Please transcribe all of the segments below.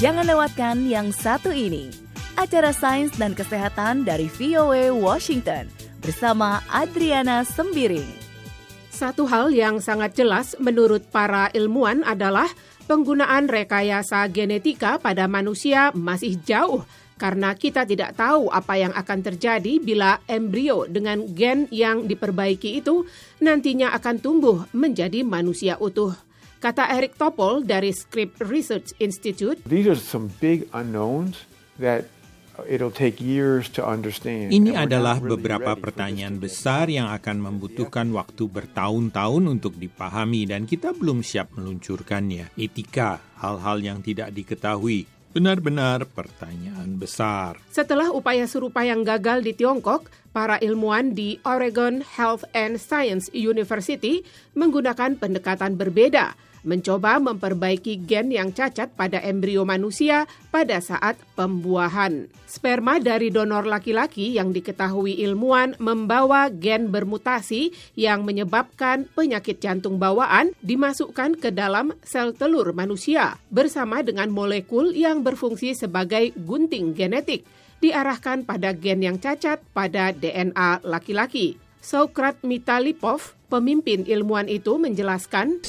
Jangan lewatkan yang satu ini, acara sains dan kesehatan dari VOA Washington bersama Adriana Sembiring. Satu hal yang sangat jelas menurut para ilmuwan adalah penggunaan rekayasa genetika pada manusia masih jauh karena kita tidak tahu apa yang akan terjadi bila embrio dengan gen yang diperbaiki itu nantinya akan tumbuh menjadi manusia utuh. Kata Eric Topol dari Scripps Research Institute, these are some big unknowns that it'll take years to understand. Ini adalah beberapa pertanyaan besar yang akan membutuhkan waktu bertahun-tahun untuk dipahami dan kita belum siap meluncurkannya. Etika, hal-hal yang tidak diketahui, benar-benar pertanyaan besar. Setelah upaya serupa yang gagal di Tiongkok, para ilmuwan di Oregon Health and Science University menggunakan pendekatan berbeda, mencoba memperbaiki gen yang cacat pada embrio manusia pada saat pembuahan. Sperma dari donor laki-laki yang diketahui ilmuwan membawa gen bermutasi yang menyebabkan penyakit jantung bawaan dimasukkan ke dalam sel telur manusia bersama dengan molekul yang berfungsi sebagai gunting genetik diarahkan pada gen yang cacat pada DNA laki-laki. Sokrat Mitalipov, pemimpin ilmuwan itu menjelaskan,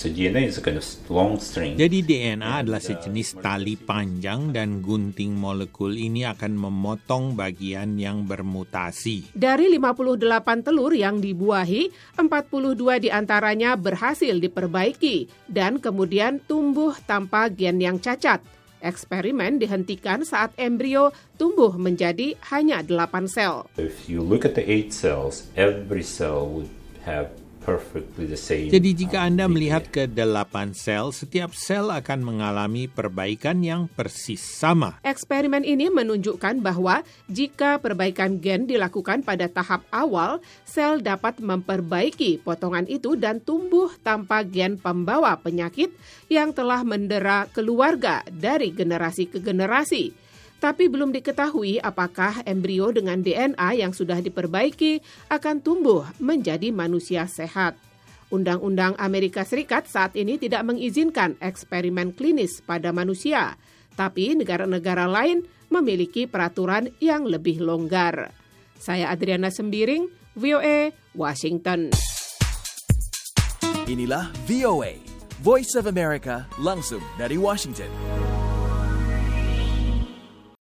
jadi DNA adalah sejenis tali panjang dan gunting molekul ini akan memotong bagian yang bermutasi. Dari 58 telur yang dibuahi, 42 diantaranya berhasil diperbaiki dan kemudian tumbuh tanpa gen yang cacat. Eksperimen dihentikan saat embrio tumbuh menjadi hanya 8 sel. If you look at the 8 cells, every cell would have perfectly the same. Jadi jika Anda melihat ke 8 sel, setiap sel akan mengalami perbaikan yang persis sama. Eksperimen ini menunjukkan bahwa jika perbaikan gen dilakukan pada tahap awal, sel dapat memperbaiki potongan itu dan tumbuh tanpa gen pembawa penyakit yang telah mendera keluarga dari generasi ke generasi. Tapi belum diketahui apakah embrio dengan DNA yang sudah diperbaiki akan tumbuh menjadi manusia sehat. Undang-undang Amerika Serikat saat ini tidak mengizinkan eksperimen klinis pada manusia, tapi negara-negara lain memiliki peraturan yang lebih longgar. Saya Adriana Sembiring, VOA, Washington. Inilah VOA, Voice of America, langsung dari Washington.